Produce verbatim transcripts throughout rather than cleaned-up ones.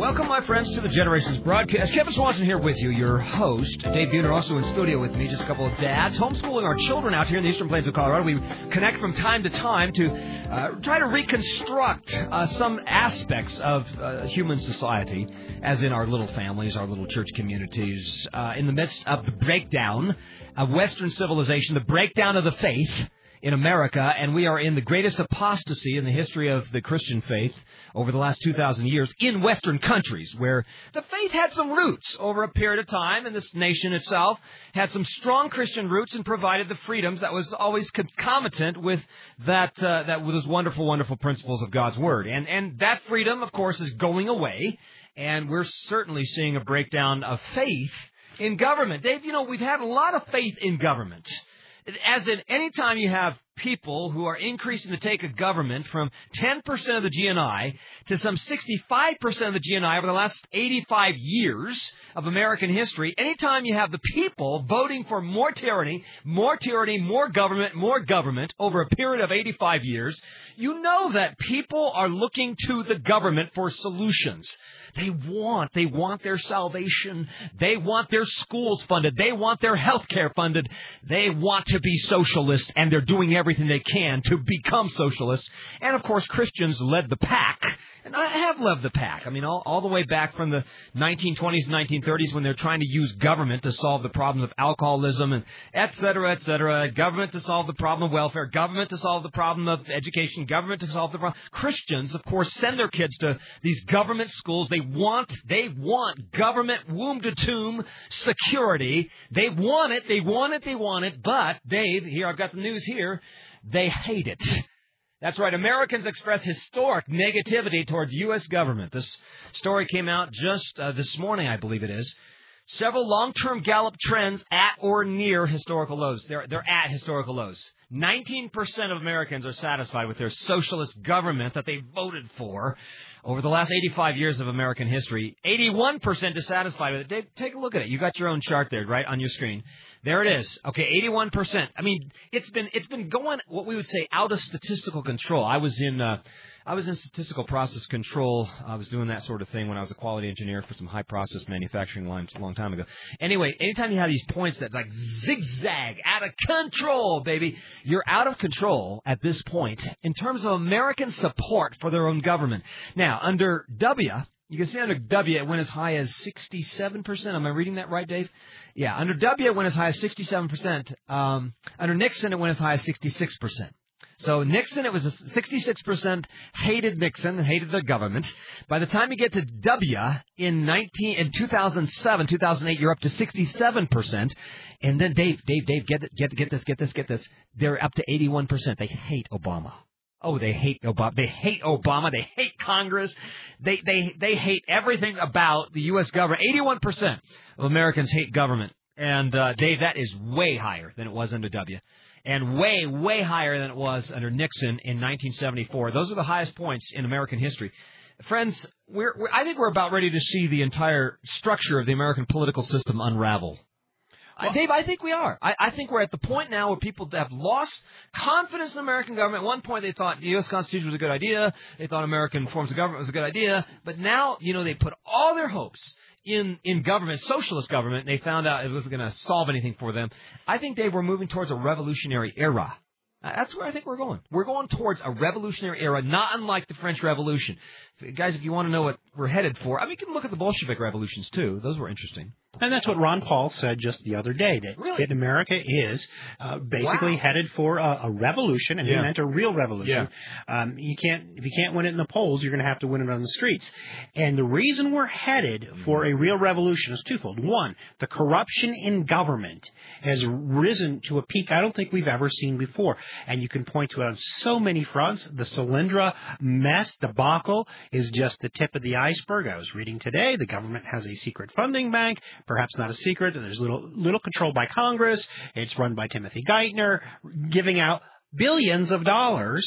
Welcome, my friends, to the Generations broadcast. Kevin Swanson here with you, your host. Dave Buhner also in studio with me, just a couple of dads. Homeschooling our children out here in the Eastern Plains of Colorado. We connect from time to time to uh, try to reconstruct uh, some aspects of uh, human society, as in our little families, our little church communities, uh, in the midst of the breakdown of Western civilization, the breakdown of the faith in America, and we are in the greatest apostasy in the history of the Christian faith over the last two thousand years in Western countries, where the faith had some roots over a period of time, and this nation itself had some strong Christian roots and provided the freedoms that was always concomitant with that uh, that with those wonderful, wonderful principles of God's Word. And and that freedom, of course, is going away, and we're certainly seeing a breakdown of faith in government. Dave, you know, we've had a lot of faith in government. As in, any time you have people who are increasing the take of government from ten percent of the G N I to some sixty-five percent of the G N I over the last eighty-five years of American history, anytime you have the people voting for more tyranny, more tyranny, more government, more government over a period of eighty-five years, you know that people are looking to the government for solutions. They want, they want their salvation. They want their schools funded. They want their health care funded. They want to be socialist, and they're doing everything they can to become socialists. And, of course, Christians led the pack. And I have led the pack. I mean, all, all the way back from the nineteen twenties and nineteen thirties when they're trying to use government to solve the problem of alcoholism and et cetera, et cetera. Government to solve the problem of welfare. Government to solve the problem of education. Government to solve the problem. Christians, of course, send their kids to these government schools. They want, they want government womb to tomb security. They want it. They want it. They want it. But, Dave, here, I've got the news here. They hate it. That's right. Americans express historic negativity towards U S government. This story came out just uh, this morning, I believe it is. Several long-term Gallup trends at or near historical lows. They're, they're at historical lows. nineteen percent of Americans are satisfied with their socialist government that they voted for over the last eighty-five years of American history. eighty-one percent dissatisfied with it. Dave, take a look at it. You got your own chart there, right, on your screen. There it is. Okay, eighty-one percent. I mean, it's been it's been going what we would say out of statistical control. I was in uh, I was in statistical process control. I was doing that sort of thing when I was a quality engineer for some high process manufacturing lines a long time ago. Anyway, anytime you have these points that like zigzag out of control, baby, you're out of control at this point in terms of American support for their own government. Now, under W, you can see under W it went as high as sixty-seven percent. Am I reading that right, Dave? Yeah, under W it went as high as sixty-seven percent. Um, under Nixon it went as high as sixty-six percent. So Nixon, it was a sixty-six percent hated Nixon, hated the government. By the time you get to W in nineteen in two thousand seven, two thousand eight, you're up to sixty-seven percent. And then Dave, Dave, Dave, get get get this, get this, get this. They're up to eighty-one percent. They hate Obama. Oh, they hate Obama. They hate Obama. They hate Congress. They they they hate everything about the U S government. eighty-one percent of Americans hate government. And, uh, Dave, that is way higher than it was under W. And way, way higher than it was under Nixon in nineteen seventy-four. Those are the highest points in American history. Friends, we're, we're, I think we're about ready to see the entire structure of the American political system unravel. Well, Dave, I think we are. I, I think we're at the point now where people have lost confidence in American government. At one point, they thought the U S Constitution was a good idea. They thought American forms of government was a good idea. But now, you know, they put all their hopes in, in government, socialist government, and they found out it wasn't going to solve anything for them. I think, Dave, we're moving towards a revolutionary era. That's where I think we're going. We're going towards a revolutionary era, not unlike the French Revolution. Guys, if you want to know what we're headed for, I mean, you can look at the Bolshevik revolutions, too. Those were interesting. And that's what Ron Paul said just the other day, that, really? that America is uh, basically wow. headed for a, a revolution, and yeah. he meant a real revolution. Yeah. Um, you can't, if you can't win it in the polls, you're going to have to win it on the streets. And the reason we're headed for a real revolution is twofold. One, the corruption in government has risen to a peak I don't think we've ever seen before. And you can point to it on so many fronts. The Solyndra mess, debacle, is just the tip of the iceberg. I was reading today, the government has a secret funding bank, perhaps not a secret, and there's little, little control by Congress. It's run by Timothy Geithner, giving out billions of dollars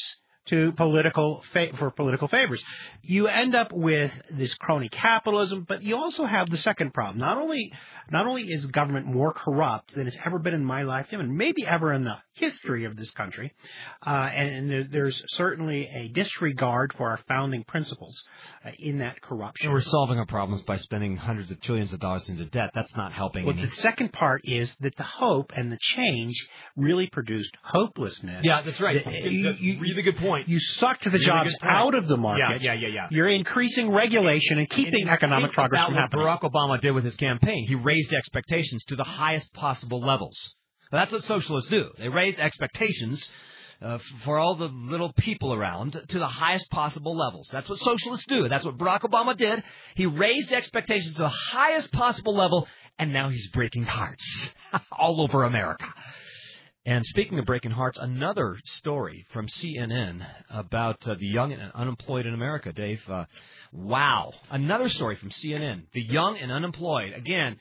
to political fa- for political favors. You end up with this crony capitalism, but you also have the second problem. Not only not only is government more corrupt than it's ever been in my lifetime, and maybe ever in the history of this country, uh, and, and there's certainly a disregard for our founding principles uh, in that corruption. And we're solving our problems by spending hundreds of trillions of dollars into debt. That's not helping Well, any. the second part is that the hope and the change really produced hopelessness. Yeah, that's right. The, That's you, a you, really good point. You sucked the Really jobs good point. out of the market. Yeah, yeah, yeah, yeah. You're increasing regulation and keeping And economic think progress about from what happening. Barack Obama did with his campaign. He raised expectations to the highest possible levels. Now, that's what socialists do. They raise expectations uh, f- for all the little people around to the highest possible levels. That's what socialists do. That's what Barack Obama did. He raised expectations to the highest possible level, and now he's breaking hearts all over America. And speaking of breaking hearts, another story from C N N about uh, the young and unemployed in America, Dave. Uh, wow. Another story from C N N. The young and unemployed. Again,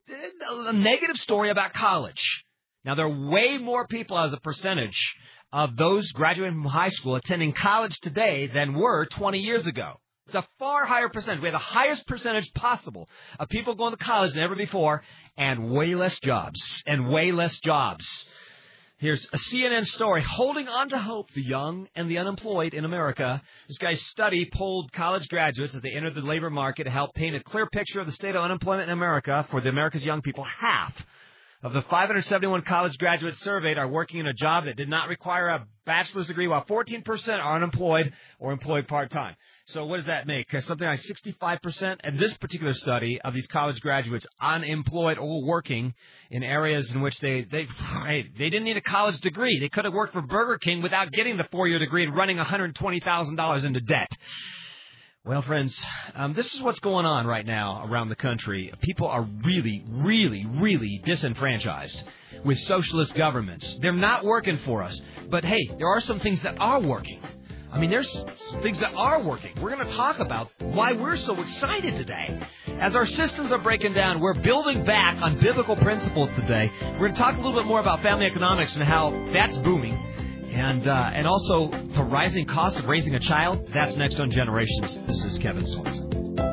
a negative story about college. Now, there are way more people as a percentage of those graduating from high school attending college today than were twenty years ago. It's a far higher percentage. We have the highest percentage possible of people going to college than ever before, and way less jobs, and way less jobs. Here's a C N N story, Holding on to Hope, the young and the unemployed in America. This guy's study polled college graduates as they entered the labor market to help paint a clear picture of the state of unemployment in America for the America's young people. Half of the five hundred seventy-one college graduates surveyed are working in a job that did not require a bachelor's degree, while fourteen percent are unemployed or employed part-time. So what does that make? Uh, something like sixty-five percent in this particular study of these college graduates unemployed or working in areas in which they, they, hey, they didn't need a college degree. They could have worked for Burger King without getting the four-year degree and running one hundred twenty thousand dollars into debt. Well, friends, um, this is what's going on right now around the country. People are really, really, really disenfranchised with socialist governments. They're not working for us. But, hey, there are some things that are working. I mean, there's some things that are working. We're going to talk about why we're so excited today. As our systems are breaking down, we're building back on biblical principles today. We're going to talk a little bit more about family economics and how that's booming. And uh, and also the rising cost of raising a child. That's next on Generations. This is Kevin Swanson.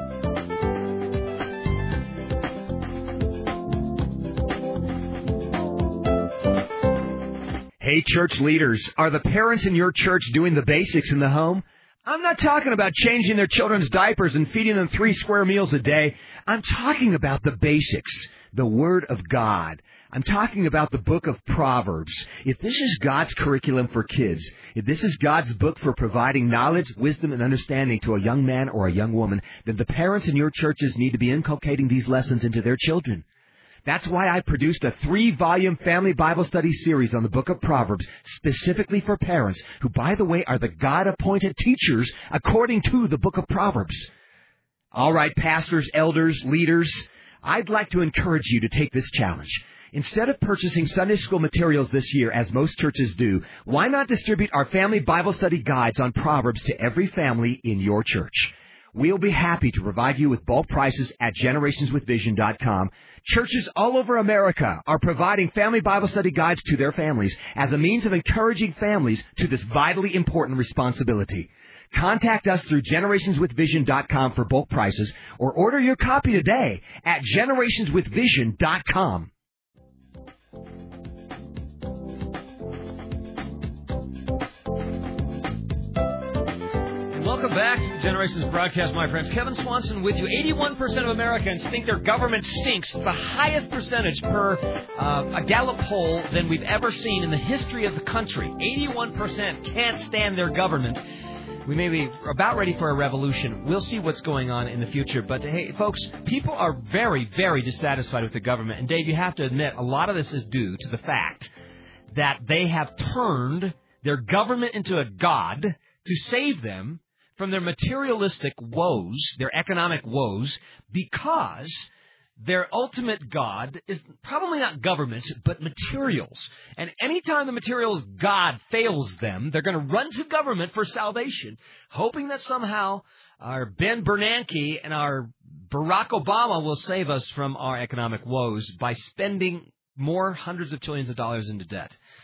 Hey, church leaders, are the parents in your church doing the basics in the home? I'm not talking about changing their children's diapers and feeding them three square meals a day. I'm talking about the basics, the Word of God. I'm talking about the book of Proverbs. If this is God's curriculum for kids, if this is God's book for providing knowledge, wisdom, and understanding to a young man or a young woman, then the parents in your churches need to be inculcating these lessons into their children. That's why I produced a three-volume family Bible study series on the book of Proverbs, specifically for parents, who, by the way, are the God-appointed teachers according to the book of Proverbs. All right, pastors, elders, leaders, I'd like to encourage you to take this challenge. Instead of purchasing Sunday school materials this year, as most churches do, why not distribute our family Bible study guides on Proverbs to every family in your church? We'll be happy to provide you with bulk prices at generations with vision dot com. Churches all over America are providing family Bible study guides to their families as a means of encouraging families to this vitally important responsibility. Contact us through generations with vision dot com for bulk prices, or order your copy today at generations with vision dot com. Welcome back to the Generations broadcast, my friends. Kevin Swanson with you. eighty-one percent of Americans think their government stinks. The highest percentage per uh, a Gallup poll than we've ever seen in the history of the country. eighty-one percent can't stand their government. We may be about ready for a revolution. We'll see what's going on in the future. But, hey, folks, people are very, very dissatisfied with the government. And, Dave, you have to admit, a lot of this is due to the fact that they have turned their government into a god to save them from their materialistic woes, their economic woes, because their ultimate god is probably not governments, but materials. And anytime the materials god fails them, they're going to run to government for salvation, hoping that somehow our Ben Bernanke and our Barack Obama will save us from our economic woes by spending more hundreds of trillions of dollars into debt.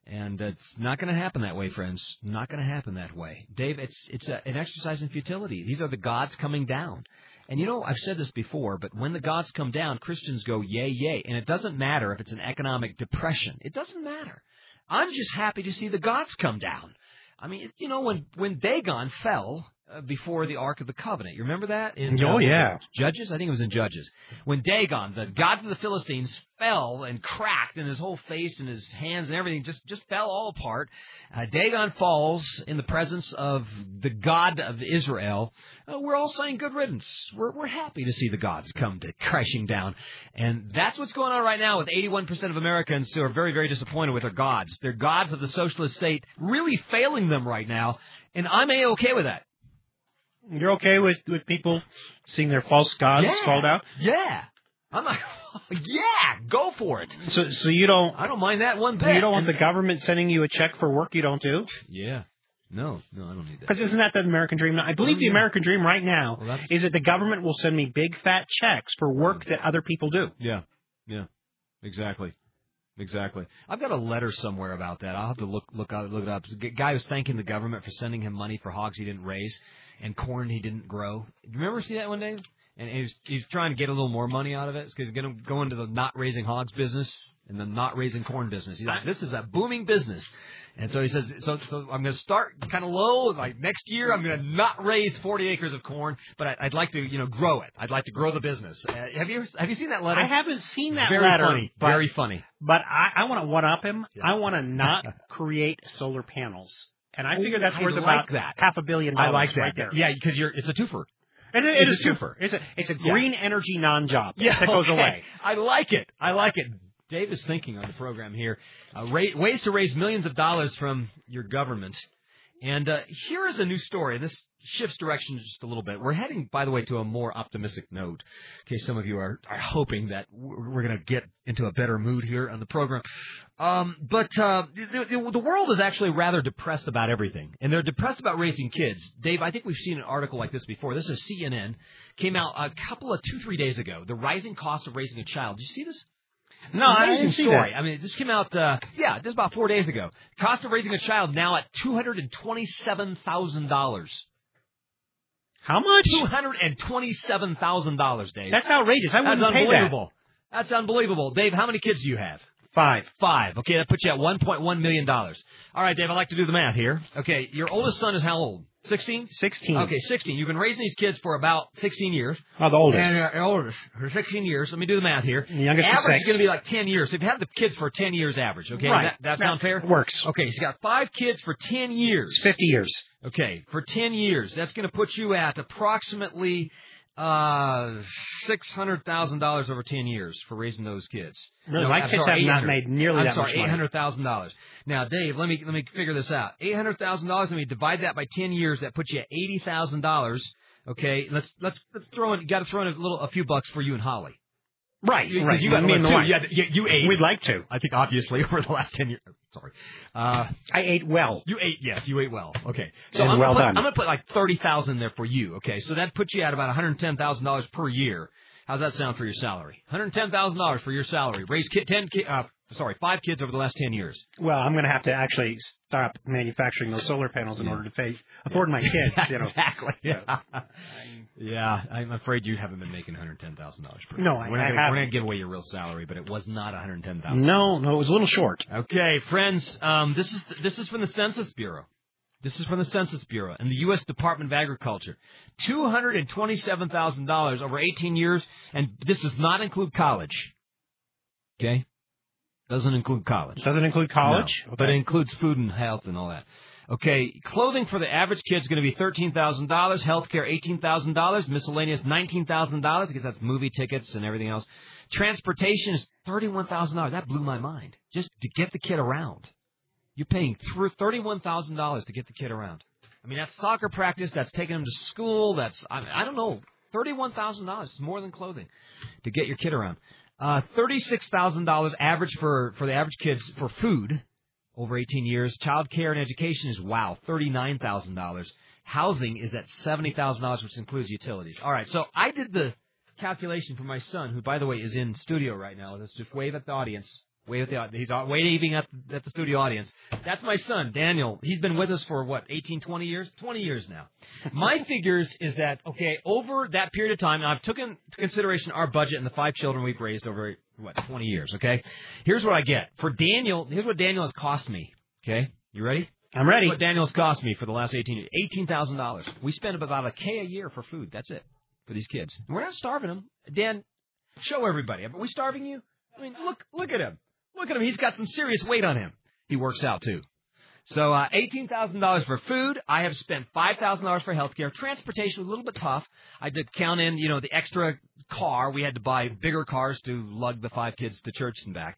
And it's not going to happen that way, friends. Not going to happen that way. Dave, it's it's a, an exercise in futility. These are the gods coming down. And, you know, I've said this before, but when the gods come down, Christians go, yay, yay. And it doesn't matter if it's an economic depression. It doesn't matter. I'm just happy to see the gods come down. I mean, you know, when, when Dagon fell uh, before the Ark of the Covenant, you remember that? In, oh, uh, yeah. Judges? I think it was in Judges. When Dagon, the god of the Philistines, fell and cracked, and his whole face and his hands and everything just, just fell all apart. Uh, Dagon falls in the presence of the God of Israel. Uh, we're all saying good riddance. We're, we're happy to see the gods come to crashing down. And that's what's going on right now with eighty-one percent of Americans who are very, very disappointed with their gods. Their gods of the socialist state really failing them right now. And I'm A-okay with that. You're okay with, with people seeing their false gods yeah. called out? Yeah. I'm like, yeah, go for it. So, so you don't? I don't mind that one bit. You don't want and, the government sending you a check for work you don't do? Yeah. No, no, I don't need that. Because isn't that the American dream? I believe the American dream right now well, is that the government will send me big fat checks for work that other people do. Yeah, yeah, exactly. Exactly. I've got a letter somewhere about that. I'll have to look look look it up. The guy was thanking the government for sending him money for hogs he didn't raise and corn he didn't grow. Do you remember see that one day? And he was, he was trying to get a little more money out of it because he's going to go into the not raising hogs business and the not raising corn business. He's like, this is a booming business. And so he says, so so I'm going to start kind of low. Like next year, I'm going to not raise forty acres of corn, but I, I'd like to, you know, grow it. I'd like to grow the business. Uh, have you have you seen that letter? I haven't seen that Very letter. Funny. But, Very funny. But I, I want to one up him. Yeah. I want to not create solar panels, and I figure that's I worth like about that. half a billion dollars. I like that. Right there. Yeah, because you're it's a twofer. It, it, it is a twofer. It's a it's a green yeah. energy non-job yeah, that goes okay. away. I like it. I like it. Dave is thinking on the program here. Uh, ra- ways to raise millions of dollars from your government. And uh, here is a new story. This shifts direction just a little bit. We're heading, by the way, to a more optimistic note. In case some of you are, are hoping that we're going to get into a better mood here on the program. Um, but uh, the, the world is actually rather depressed about everything. And they're depressed about raising kids. Dave, I think we've seen an article like this before. This is C N N. Came out a couple of two, three days ago. The rising cost of raising a child. Did you see this? No, I didn't see story. that. I mean, this came out, uh, yeah, just about four days ago. Cost of raising a child now at two hundred twenty-seven thousand dollars. How much? two hundred twenty-seven thousand dollars, Dave. That's outrageous. I wouldn't That's pay unbelievable. That. That's unbelievable. Dave, how many kids do you have? Five. Five. Okay, that puts you at one point one million dollars. All right, Dave, I'd like to do the math here. Okay, your oldest son is how old? sixteen? sixteen. Okay, sixteen. You've been raising these kids for about sixteen years. Oh, the oldest. And uh, oldest for sixteen years. Let me do the math here. The youngest average is six. is going to be like ten years. So if you have the kids for ten years average, okay? Right. That, that sound fair? Works. Okay, so you got five kids for ten years. It's fifty years. Okay, for ten years. That's going to put you at approximately uh, six hundred thousand dollars over ten years for raising those kids. Really? No, My I'm kids sorry, have not made nearly I'm that sorry, much money. eight hundred thousand dollars. Now, Dave, let me let me figure this out. eight hundred thousand dollars, let me divide that by ten years. That puts you at eighty thousand dollars. Okay, let's let's let's throw in. You got to throw in a little, a few bucks for you and Holly. Right, you, right. You got me and the wife. You, had, you, you ate. We'd like to. I think obviously over the last ten years. Sorry, uh, I ate well. You ate, yes, you ate well. Okay, so and I'm well gonna put, done. I'm gonna put like thirty thousand there for you. Okay, so that puts you at about one hundred ten thousand dollars per year. How's that sound for your salary? one hundred ten thousand dollars for your salary. Raise kid, ten, ki- uh, sorry, five kids over the last ten years. Well, I'm going to have to actually stop manufacturing those solar panels in yeah. order to pay, afford my kids. You know. Exactly. Yeah. yeah, I'm afraid you haven't been making one hundred ten thousand dollars per year. No, we're I, not I gonna, haven't. We're going to give away your real salary, but it was not one hundred ten thousand No, dollars. no, it was a little short. Okay, friends, um, this is this is from the Census Bureau. This is from the Census Bureau and the U S Department of Agriculture. two hundred twenty-seven thousand dollars over eighteen years, and this does not include college. Okay? Doesn't include college. Doesn't include college? No, okay. But it includes food and health and all that. Okay, clothing for the average kid is going to be thirteen thousand dollars, health care eighteen thousand dollars, miscellaneous nineteen thousand dollars, because that's movie tickets and everything else. Transportation is thirty-one thousand dollars. That blew my mind, just to get the kid around. You're paying thirty-one thousand dollars to get the kid around. I mean, that's soccer practice. That's taking them to school. That's, I, mean, I don't know, thirty-one thousand dollars is more than clothing to get your kid around. Uh, thirty-six thousand dollars average for, for the average kids for food over eighteen years. Child care and education is, wow, thirty-nine thousand dollars. Housing is at seventy thousand dollars, which includes utilities. All right, so I did the calculation for my son, who, by the way, is in studio right now. Let's just wave at the audience. Wave at the, he's waving at, at the studio audience. That's my son, Daniel. He's been with us for, what, eighteen, twenty years? twenty years now. My figures is that, okay, over that period of time, and I've taken into consideration our budget and the five children we've raised over, what, twenty years, okay? Here's what I get. For Daniel, here's what Daniel has cost me, okay? You ready? I'm ready. What Daniel's cost me for the last eighteen years. eighteen thousand dollars. We spend about a K a year for food. That's it, for these kids. And we're not starving them. Dan, show everybody. Are we starving you? I mean, look, look at him. Look at him. He's got some serious weight on him. He works out, too. So uh, eighteen thousand dollars for food. I have spent five thousand dollars for health care. Transportation was a little bit tough. I did count in, you know, the extra car. We had to buy bigger cars to lug the five kids to church and back.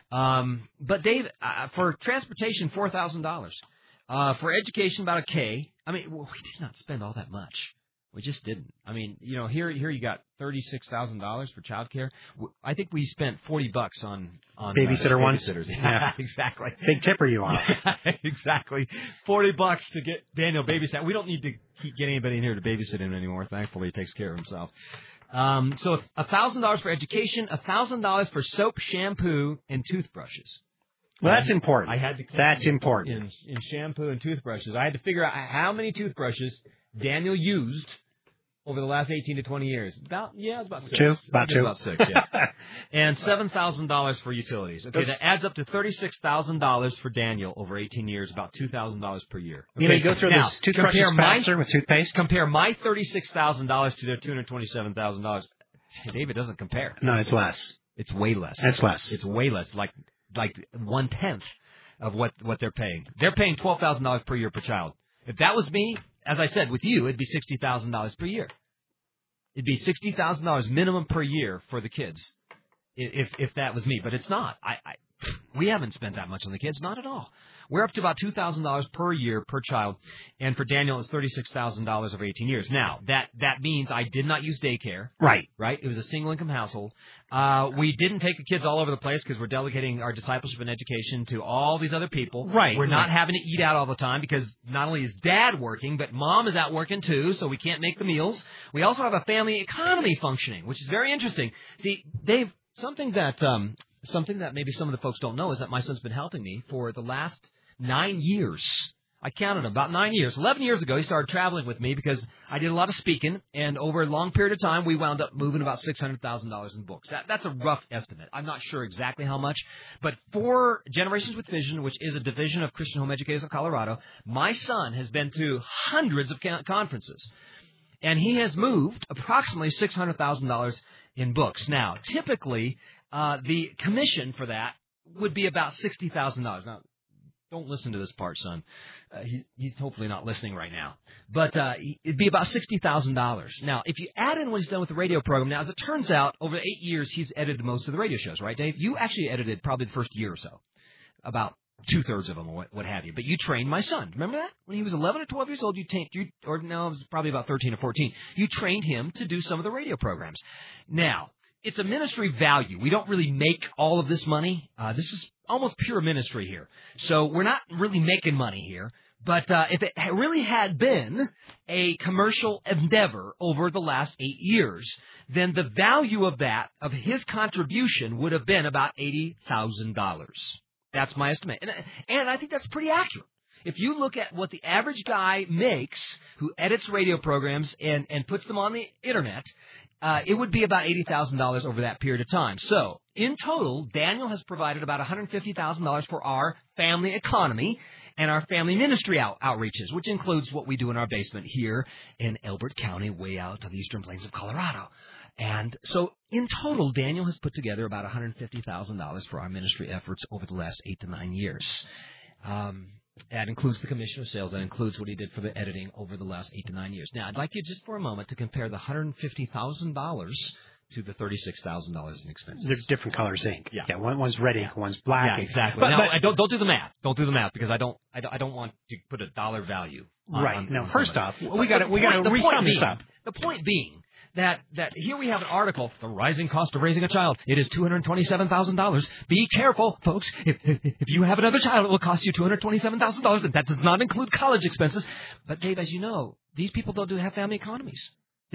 Um, but, Dave, uh, for transportation, four thousand dollars. Uh, for education, about a K. I mean, well, we did not spend all that much. We just didn't. I mean, you know, here here you got thirty-six thousand dollars for child care. I think we spent forty bucks on, on babysitter uh, ones. Babysitters. Yeah, exactly. Big tipper you are. Exactly. forty bucks to get Daniel babysat. We don't need to keep getting anybody in here to babysit him anymore. Thankfully, he takes care of himself. Um, so one thousand dollars for education, one thousand dollars for soap, shampoo, and toothbrushes. Well, that's important. I had to that's important. In, in shampoo and toothbrushes. I had to figure out how many toothbrushes Daniel used over the last eighteen to twenty years. About, yeah, it was about six. Two? About two. About six, yeah. And seven thousand dollars for utilities. Okay, that adds up to thirty-six thousand dollars for Daniel over eighteen years, about two thousand dollars per year. Okay? You know, you go through now, this toothbrushes faster with toothpaste? Compare my thirty-six thousand dollars to their two hundred twenty-seven thousand dollars. Hey, Dave, it doesn't compare. No, it's less. It's way less. It's less. It's way less, like like one-tenth of what, what they're paying. They're paying twelve thousand dollars per year per child. If that was me, as I said, with you, it'd be sixty thousand dollars per year. It'd be sixty thousand dollars minimum per year for the kids, if if that was me. But it's not. I, I we haven't spent that much on the kids, not at all. We're up to about two thousand dollars per year per child, and for Daniel, it's thirty-six thousand dollars over eighteen years. Now, that, that means I did not use daycare. Right. Right? It was a single-income household. Uh, we didn't take the kids all over the place because we're delegating our discipleship and education to all these other people. Right. We're not right. having to eat out all the time because not only is Dad working, but Mom is out working too, so we can't make the meals. We also have a family economy functioning, which is very interesting. See, Dave, something that um, something that maybe some of the folks don't know is that my son's been helping me for the last nine years. I counted him, about nine years. Eleven years ago, he started traveling with me because I did a lot of speaking, and over a long period of time, we wound up moving about six hundred thousand dollars in books. That, that's a rough estimate. I'm not sure exactly how much, but for Generations with Vision, which is a division of Christian Home Educators of Colorado, my son has been to hundreds of conferences, and he has moved approximately six hundred thousand dollars in books. Now, typically, uh, the commission for that would be about sixty thousand dollars. Now, don't listen to this part, son. Uh, he, he's hopefully not listening right now. But uh, it'd be about sixty thousand dollars. Now, if you add in what he's done with the radio program, now, as it turns out, over eight years, he's edited most of the radio shows, right, Dave? You actually edited probably the first year or so, about two-thirds of them or what, what have you. But you trained my son. Remember that? When he was eleven or twelve years old, you, t- you or no, it was probably about thirteen or fourteen. You trained him to do some of the radio programs. Now, it's a ministry value. We don't really make all of this money. Uh, this is almost pure ministry here. So we're not really making money here. But uh, if it really had been a commercial endeavor over the last eight years, then the value of that, of his contribution, would have been about eighty thousand dollars. That's my estimate. And, and I think that's pretty accurate. If you look at what the average guy makes who edits radio programs and, and puts them on the Internet, uh, it would be about eighty thousand dollars over that period of time. So, in total, Daniel has provided about one hundred fifty thousand dollars for our family economy and our family ministry out, outreaches, which includes what we do in our basement here in Elbert County, way out to the eastern plains of Colorado. And so, in total, Daniel has put together about one hundred fifty thousand dollars for our ministry efforts over the last eight to nine years. Um, that includes the commission of sales. That includes what he did for the editing over the last eight to nine years. Now, I'd like you just for a moment to compare the one hundred fifty thousand dollars to the thirty-six thousand dollars in expenses. There's different colors ink. Yeah. yeah one, one's red ink, one's black yeah, ink. exactly. But, now, but, I don't don't do the math. Don't do the math because I don't I don't, I don't want to put a dollar value. On, right. on, now, on first somebody. off, we got to we got to resum this up. The point being that that here we have an article, the rising cost of raising a child. It is two hundred twenty-seven thousand dollars. Be careful, folks. If, if if you have another child, it will cost you two hundred twenty-seven thousand dollars, and that does not include college expenses. But Dave, as you know, these people don't do have family economies.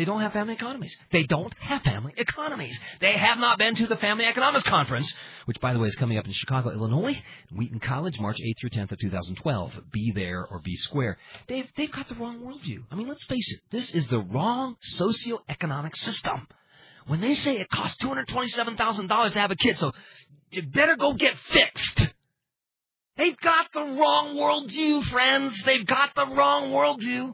They don't have family economies. They don't have family economies. They have not been to the Family Economics Conference, which, by the way, is coming up in Chicago, Illinois, Wheaton College, March eighth through tenth of two thousand twelve. Be there or be square. Dave, they've got the wrong worldview. I mean, let's face it. This is the wrong socioeconomic system. When they say it costs two hundred twenty-seven thousand dollars to have a kid, so you better go get fixed. They've got the wrong worldview, friends. They've got the wrong worldview.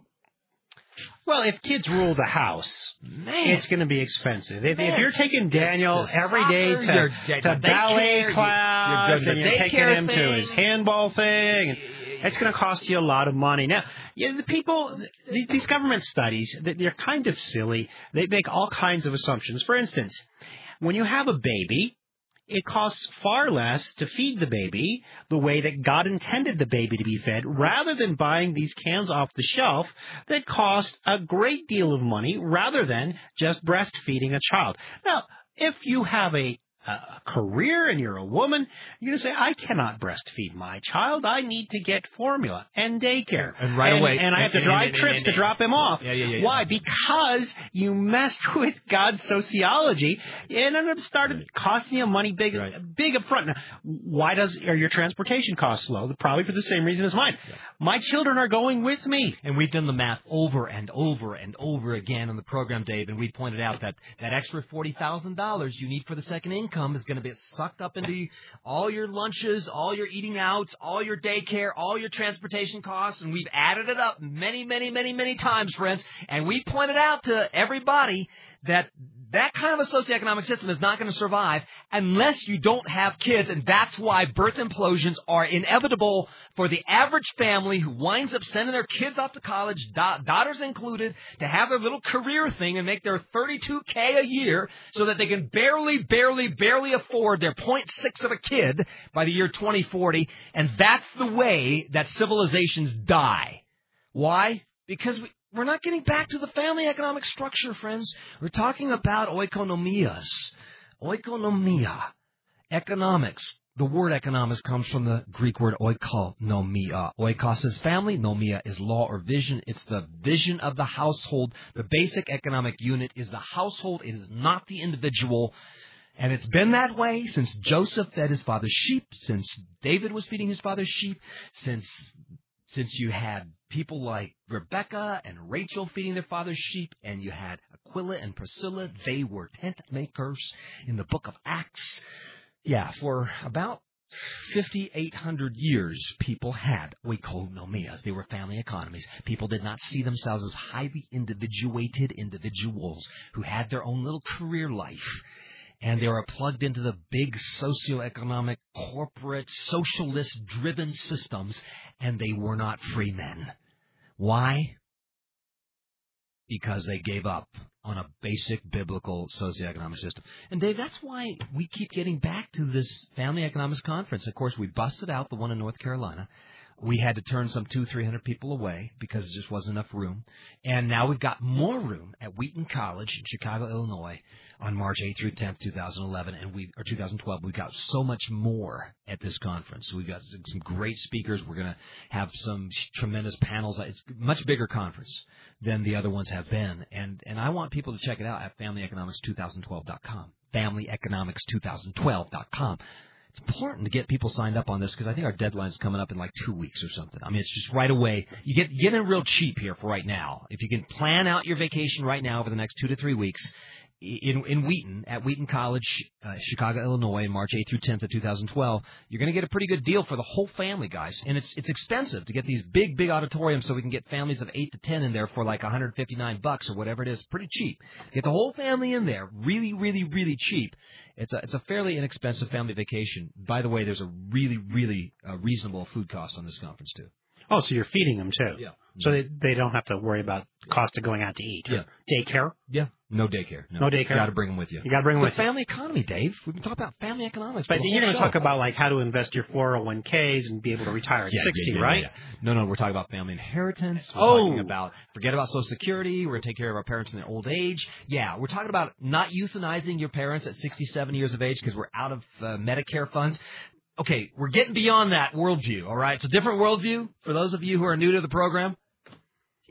Well, if kids rule the house, Man. it's going to be expensive. If, Man. if you're taking Daniel To every soccer, day to, you're- to to ballet daycare, class, you're- you're and doing you're the taking daycare him to thing. his handball thing, and it's going to cost you a lot of money. Now, you know, the people, the, these government studies, they're kind of silly. They make all kinds of assumptions. For instance, when you have a baby, it costs far less to feed the baby the way that God intended the baby to be fed, rather than buying these cans off the shelf that cost a great deal of money, rather than just breastfeeding a child. Now, if you have a a career and you're a woman, you're going to say, I cannot breastfeed my child. I need to get formula and daycare. And right and, away. And I have to and, drive and, trips and, to drop him off. Yeah, yeah, yeah, yeah. Why? Because you messed with God's sociology and it started right. costing you money big, right. big up front. Now, why does are your transportation costs low? Probably for the same reason as mine. Yeah. My children are going with me. And we've done the math over and over and over again on the program, Dave, and we pointed out that that extra forty thousand dollars you need for the second income is going to be sucked up into all your lunches, all your eating outs, all your daycare, all your transportation costs, and we've added it up many, many, many, many times, friends, and we pointed out to everybody that that kind of a socioeconomic system is not going to survive unless you don't have kids, and that's why birth implosions are inevitable for the average family who winds up sending their kids off to college, da- daughters included, to have their little career thing and make their thirty-two K a year so that they can barely, barely, barely afford their point six of a kid by the year twenty forty, and that's the way that civilizations die. Why? Because we... We're not getting back to the family economic structure, friends. We're talking about oikonomias. Oikonomia. Economics. The word economics comes from the Greek word oikonomia. Oikos is family. Nomia is law or vision. It's the vision of the household. The basic economic unit is the household. It is not the individual. And it's been that way since Joseph fed his father's sheep, since David was feeding his father's sheep, since... Since you had people like Rebecca and Rachel feeding their father's sheep, and you had Aquila and Priscilla, they were tent makers in the book of Acts. Yeah, for about fifty-eight hundred years, people had oikonomias. They were family economies. People did not see themselves as highly individuated individuals who had their own little career life. And they were plugged into the big socioeconomic, corporate, socialist-driven systems, and they were not free men. Why? Because they gave up on a basic biblical socioeconomic system. And Dave, that's why we keep getting back to this Family Economics Conference. Of course, we busted out the one in North Carolina. We had to turn some two, three hundred people away because there just wasn't enough room. And now we've got more room at Wheaton College in Chicago, Illinois, on March eighth through tenth, twenty eleven, and we or twenty twelve. We've got so much more at this conference. We've got some great speakers. We're going to have some tremendous panels. It's a much bigger conference than the other ones have been. And and I want people to check it out at family economics twenty twelve dot com. family economics twenty twelve dot com. It's important to get people signed up on this because I think our deadline is coming up in like two weeks or something. I mean, it's just right away. You get get in real cheap here for right now. If you can plan out your vacation right now over the next two to three weeks in in Wheaton, at Wheaton College, uh, Chicago, Illinois, March eighth through tenth of two thousand twelve, you're going to get a pretty good deal for the whole family, guys. And it's it's expensive to get these big, big auditoriums so we can get families of eight to ten in there for like one hundred fifty-nine bucks or whatever it is. Pretty cheap. Get the whole family in there. Really, really, really cheap. It's a, it's a fairly inexpensive family vacation. By the way, there's a really, really uh, reasonable food cost on this conference, too. Oh, so you're feeding them, too. Yeah. So they, they don't have to worry about the cost of going out to eat. Yeah. Daycare? Yeah. No daycare. No, no daycare. You got to bring them with you. You got to bring them it's with a family you. economy, Dave. We've been talking about family economics. But you're going to show. talk about like how to invest your four oh one k's and be able to retire at yeah, sixty, yeah, yeah, right? Yeah, yeah. No, no, we're talking about family inheritance. We're oh. talking about forget about Social Security. We're going to take care of our parents in their old age. Yeah, we're talking about not euthanizing your parents at sixty-seven years of age because we're out of uh, Medicare funds. Okay, we're getting beyond that worldview, all right? It's a different worldview for those of you who are new to the program.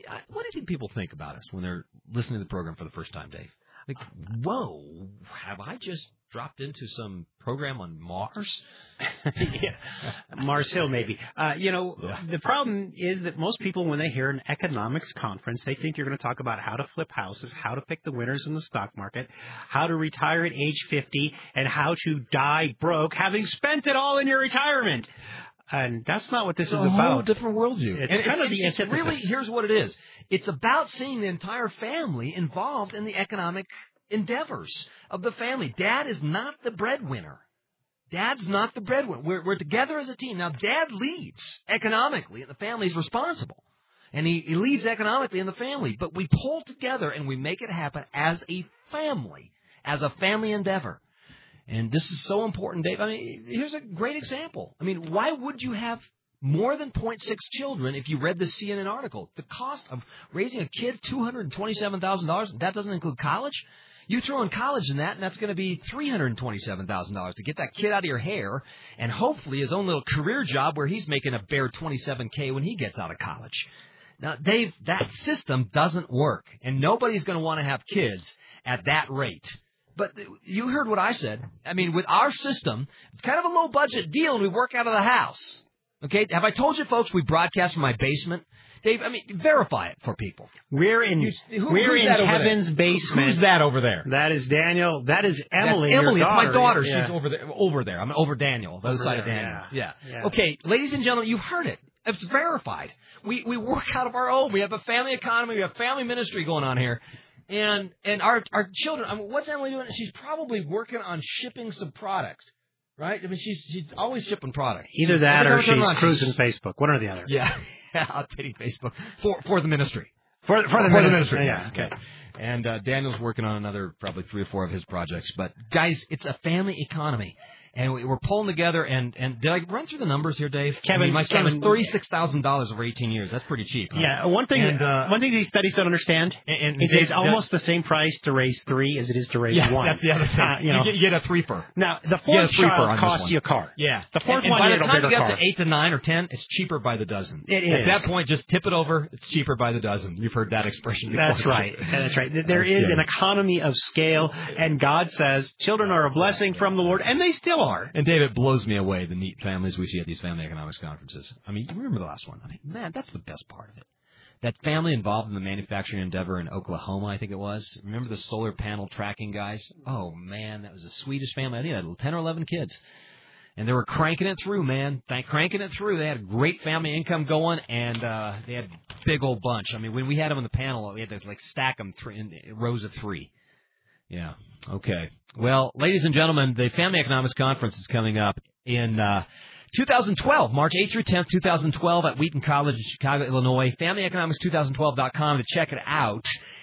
what do you think people think about us when they're listening to the program for the first time, Dave? Like, whoa, have I just dropped into some program on Mars? yeah. Mars Hill, maybe. Uh, you know, yeah. The problem is that most people, when they hear an economics conference, they think you're going to talk about how to flip houses, how to pick the winners in the stock market, how to retire at age fifty, and how to die broke, having spent it all in your retirement. And that's not what this it's is a about. Whole different worldview. It's and kind it's, of the it's antithesis. Really, here's what it is. It's about seeing the entire family involved in the economic endeavors of the family. Dad is not the breadwinner. Dad's not the breadwinner. We're, we're together as a team. Now, Dad leads economically, and the family's responsible. And he, he leads economically in the family. But we pull together and we make it happen as a family, as a family endeavor. And this is so important, Dave. I mean, here's a great example. I mean, why would you have more than zero point six children if you read the C N N article? The cost of raising a kid, two hundred twenty-seven thousand dollars, that doesn't include college. You throw in college in that, and that's going to be three hundred twenty-seven thousand dollars to get that kid out of your hair and hopefully his own little career job where he's making a bare twenty-seven K when he gets out of college. Now, Dave, that system doesn't work, and nobody's going to want to have kids at that rate. But you heard what I said. I mean, with our system, it's kind of a low-budget deal, and we work out of the house. Okay? Have I told you, folks, we broadcast from my basement? Dave, I mean, verify it for people. We're in you, who, we're in heaven's basement. Who's that over there? That is Daniel. That is Emily. That's Emily. Your daughter. It's my daughter. Yeah. She's over there. Over there. I'm over Daniel. The other side of Daniel. Yeah. Yeah. yeah. Okay, ladies and gentlemen, you heard it. It's verified. We we work out of our own. We have a family economy. We have family ministry going on here. And and our our children, I mean, what's Emily doing? She's probably working on shipping some product, right? I mean, she's she's always shipping product. Either that or she's cruising Facebook, one or the other. Yeah, updating Facebook for for the ministry. For, for, the, for ministry. the ministry. Yeah, okay. And uh, Daniel's working on another, probably three or four of his projects. But, guys, it's a family economy. And we're pulling together, and, and did I run through the numbers here, Dave? Kevin, I mean, my son Kevin, was thirty-six thousand dollars over eighteen years. That's pretty cheap. Huh? Yeah, one thing and, uh, one thing these studies don't understand and, and is it's almost the same price to raise three as it is to raise yeah, one. That's the other thing. Uh, you, know, you, get, you get a threefer. Now, the fourth child costs you a car. Yeah. The fourth and, one, and by you the get a time you bigger get car. to eight to nine or ten, it's cheaper by the dozen. It is. At that point, just tip it over. It's cheaper by the dozen. You've heard that expression before. That's right. That's right. There is an economy of scale, and God says children are a blessing from the Lord, and they still are. And Dave, it blows me away, the neat families we see at these family economics conferences. I mean, you remember the last one. I mean, man, that's the best part of it. That family involved in the manufacturing endeavor in Oklahoma, I think it was. Remember the solar panel tracking guys? Oh, man, that was a Swedish family. I think they had ten or eleven kids. And they were cranking it through, man. Cranking it through. They had a great family income going, and uh, they had a big old bunch. I mean, when we had them on the panel, we had to like stack them three, in rows of three. Yeah. Okay. Well, ladies and gentlemen, the Family Economics Conference is coming up in uh, two thousand twelve, March eighth through tenth, two thousand twelve at Wheaton College in Chicago, Illinois. family economics two thousand twelve dot com to check it out.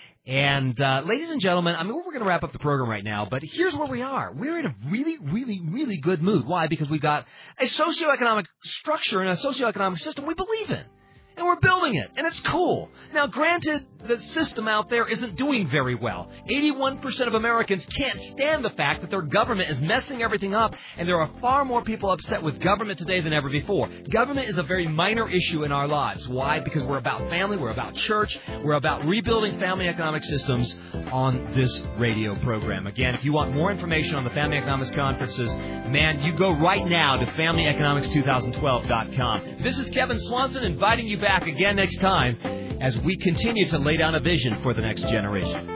And, uh, ladies and gentlemen, I mean, we're going to wrap up the program right now, but here's where we are. We're in a really, really, really good mood. Why? Because we've got a socioeconomic structure and a socioeconomic system we believe in. And we're building it, and it's cool. Now, granted, the system out there isn't doing very well. eighty-one percent of Americans can't stand the fact that their government is messing everything up, and there are far more people upset with government today than ever before. Government is a very minor issue in our lives. Why? Because we're about family, we're about church, we're about rebuilding family economic systems on this radio program. Again, if you want more information on the Family Economics Conferences, man, you go right now to family economics two thousand twelve dot com. This is Kevin Swanson inviting you back again next time as we continue to lay down a vision for the next generation.